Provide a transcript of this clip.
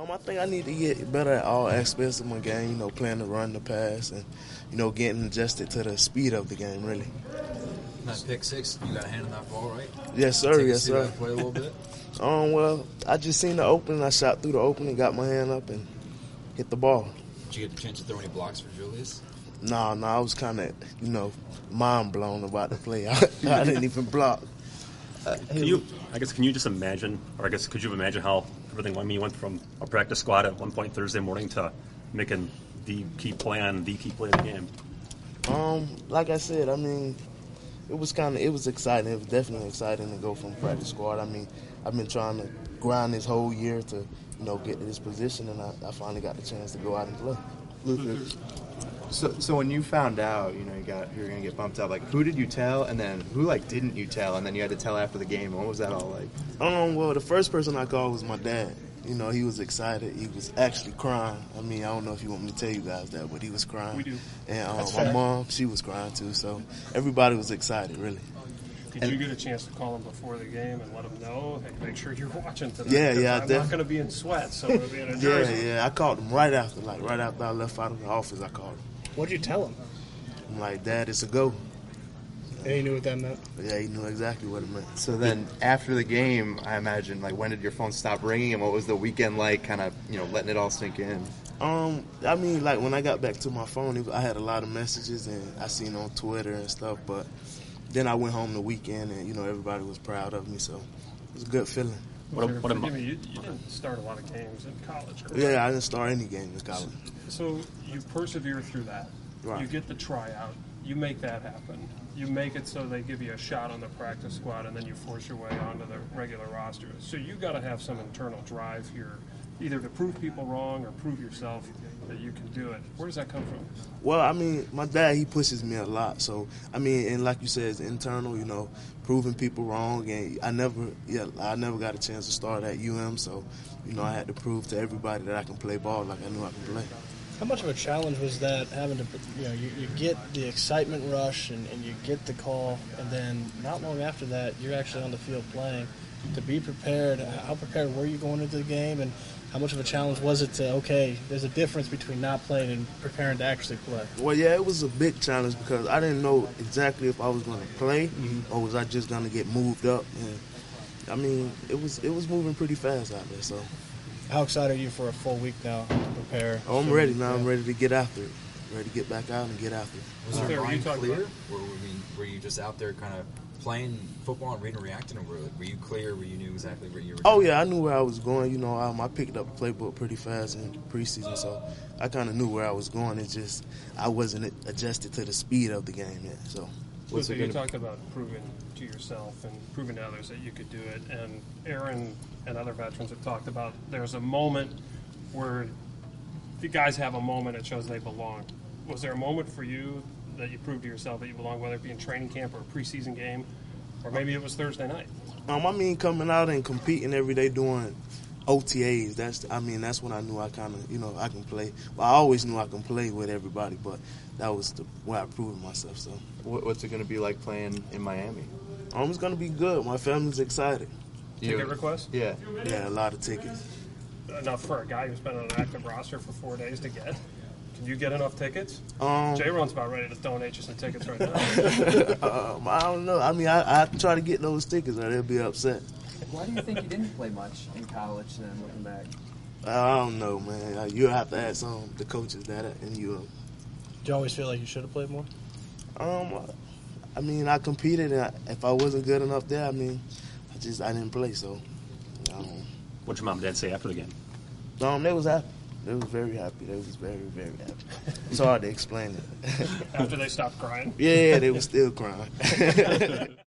I think I need to get better at all aspects of my game, playing the run, the pass, and, getting adjusted to the speed of the game, really. That pick six, you got a hand in that ball, right? Yes, sir. Take Yes, see sir. That play a little bit? Well, I just seen the opening. I shot through the opening, got my hand up, and hit the ball. Did you get the chance to throw any blocks for Julius? No, I was kind of, mind blown about the play. I didn't even block. Can you just imagine, or could you imagine how everything went? I mean, you went from a practice squad at one point Thursday morning to making the key play of the game. Like I said, it was exciting. It was definitely exciting to go from practice squad. I've been trying to grind this whole year to, get to this position, and I finally got the chance to go out and play. So when you found out, you were going to get bumped up, who did you tell, and then who, didn't you tell, and then you had to tell after the game? What was that all like? Well, the first person I called was my dad. He was excited. He was actually crying. I don't know if you want me to tell you guys that, but he was crying. We do. And my mom, she was crying too. So everybody was excited, really. Did you get a chance to call him before the game and let him know? Hey, make sure you're watching today. Yeah, I'm not going to be in sweats, so I'm going to be in a jersey. Yeah. I called him right after I left out of the office. I called him. What'd you tell him? I'm like, Dad, it's a go. And he knew what that meant? Yeah, he knew exactly what it meant. So then after the game, I imagine, when did your phone stop ringing, and what was the weekend like, kind of, letting it all sink in? When I got back to my phone, I had a lot of messages, and I seen on Twitter and stuff, but then I went home the weekend, and, everybody was proud of me, so it was a good feeling. Forgive me, you didn't start a lot of games in college, correct? Yeah, I didn't start any game in college. So you persevere through that. Right. You get the tryout. You make that happen. You make it so they give you a shot on the practice squad, and then you force your way onto the regular roster. So you got to have some internal drive here, either to prove people wrong or prove yourself that you can do it. Where does that come from? Well, my dad, he pushes me a lot. So, and like you said, it's internal, proving people wrong. And I never got a chance to start at UM. So, I had to prove to everybody that I can play ball like I knew I could play. How much of a challenge was that, having to, you get the excitement rush and you get the call, and then not long after that, you're actually on the field playing. To be prepared, how prepared were you going into the game, and how much of a challenge was it to, there's a difference between not playing and preparing to actually play? Well, yeah, it was a big challenge because I didn't know exactly if I was going to play or was I just going to get moved up. And, it was moving pretty fast out there, so. How excited are you for a full week now to prepare? Oh, I'm ready now. I'm ready to get after it. Ready to get back out and get after it. Was your mind clear? Were you just out there kind of playing football and reading and reacting, or were you clear where you knew exactly where you were going? Oh, yeah, I knew where I was going. I picked up the playbook pretty fast in preseason, so I kind of knew where I was going. It's just I wasn't adjusted to the speed of the game yet. So you talked about proving to yourself and proving to others that you could do it, and Aaron and other veterans have talked about there's a moment where the guys have a moment that shows they belong. Was there a moment for you that you proved to yourself that you belong, whether it be in training camp or a preseason game, or maybe it was Thursday night? Coming out and competing every day doing OTAs, that's when I knew I kind of, I can play. Well, I always knew I can play with everybody, but that was where I proved myself. So, what's it going to be like playing in Miami? It's going to be good. My family's excited. Ticket requests? Yeah. Yeah, a lot of tickets. Enough for a guy who's been on an active roster for 4 days to get? Can you get enough tickets? J-Ron's about ready to donate you some tickets right now. I don't know. I try to get those tickets or they'll be upset. Why do you think you didn't play much in college then, looking back? I don't know, man. You'll have to ask the coaches that and you. Do you always feel like you should have played more? I competed, and if I wasn't good enough there, I didn't play, so. What'd your mom and dad say after the game? They was happy. They was very happy. They was very, very happy. It's hard to explain it. After they stopped crying? Yeah, they were still crying.